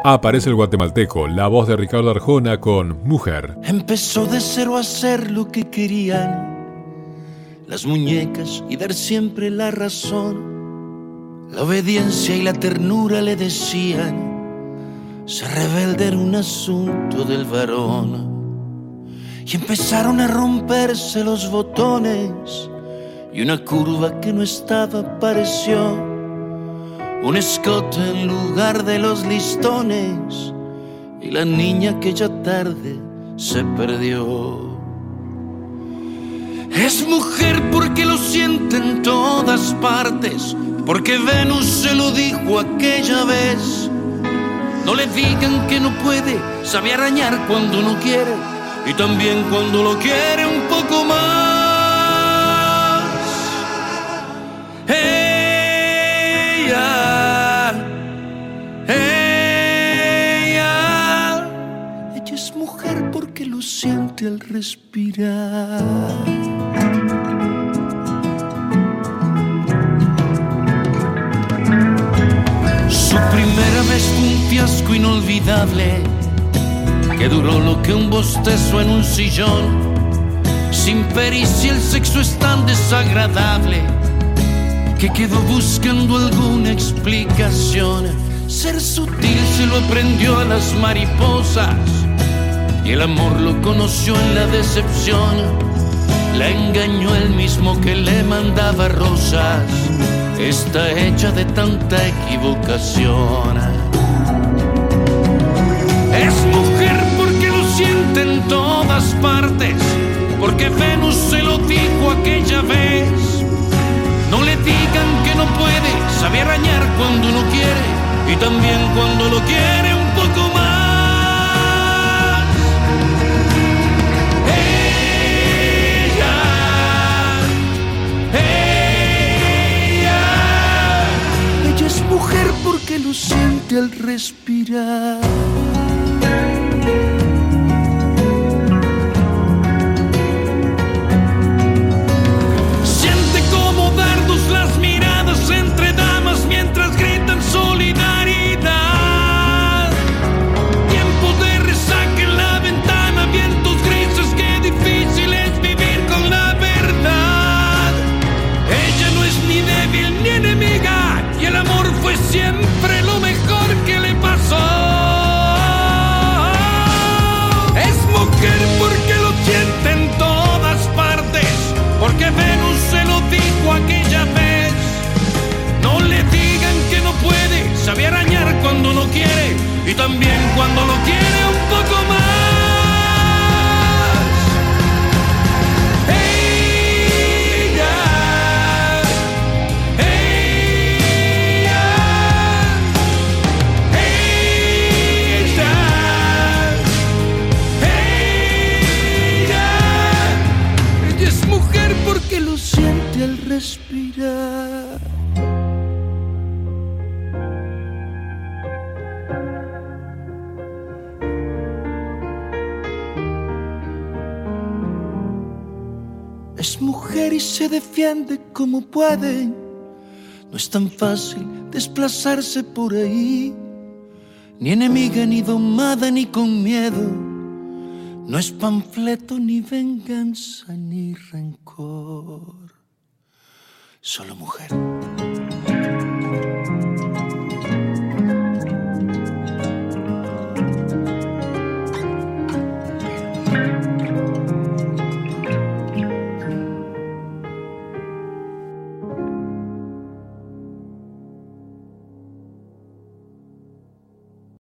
Aparece el guatemalteco, la voz de Ricardo Arjona con Mujer. Empezó de cero a hacer lo que querían las muñecas y dar siempre la razón. La obediencia y la ternura le decían, ser rebelde era un asunto del varón. Y empezaron a romperse los botones y una curva que no estaba apareció, un escote en lugar de los listones y la niña aquella tarde se perdió. Es mujer porque lo siente en todas partes, porque Venus se lo dijo aquella vez. No le digan que no puede, sabe arañar cuando no quiere y también cuando lo quiere un poco más. Ella es mujer porque lo siente al respirar. Su primera vez fue un fiasco inolvidable que duró lo que un bostezo en un sillón. Sin pericia el sexo es tan desagradable que quedó buscando alguna explicación. Ser sutil se lo aprendió a las mariposas y el amor lo conoció en la decepción. La engañó el mismo que le mandaba rosas. Está hecha de tanta equivocación. Es mujer porque lo siente en todas partes, porque Venus se lo dijo aquella vez. No le digan que no puede, sabe arañar cuando uno quiere y también cuando lo quiere un poco más. Ella es mujer porque lo siente al respirar. Las miradas entre damas mientras gritan solidaridad. Tiempo de resaca en la ventana, vientos grises, qué difícil es vivir con la verdad. Ella no es ni débil ni enemiga y el amor fue siempre lo mejor que le pasó. Es mujer porque lo siente en todas partes, porque Venus se lo dijo aquella vez. No le digan que no puede, sabe arañar cuando no quiere y también cuando lo quiere un poco más. Ella es mujer porque lo siente al respirar. Es mujer y se defiende como puede. No es tan fácil desplazarse por ahí, ni enemiga, ni domada, ni con miedo. No es panfleto, ni venganza, ni rencor. Solo mujer.